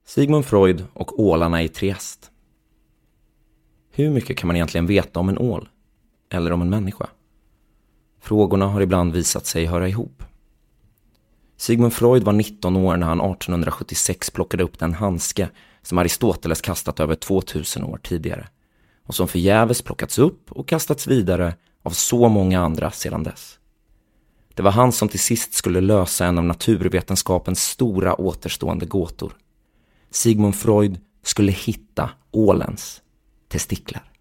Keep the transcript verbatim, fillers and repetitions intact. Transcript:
Sigmund Freud och ålarna i Trieste. Hur mycket kan man egentligen veta om en ål? Eller om en människa? Frågorna har ibland visat sig höra ihop. Sigmund Freud var nitton år när han artonhundrasjuttiosex plockade upp den handske som Aristoteles kastat över tvåtusen år tidigare och som förgäves plockats upp och kastats vidare av så många andra sedan dess. Det var han som till sist skulle lösa en av naturvetenskapens stora återstående gåtor. Sigmund Freud skulle hitta ålens testiklar.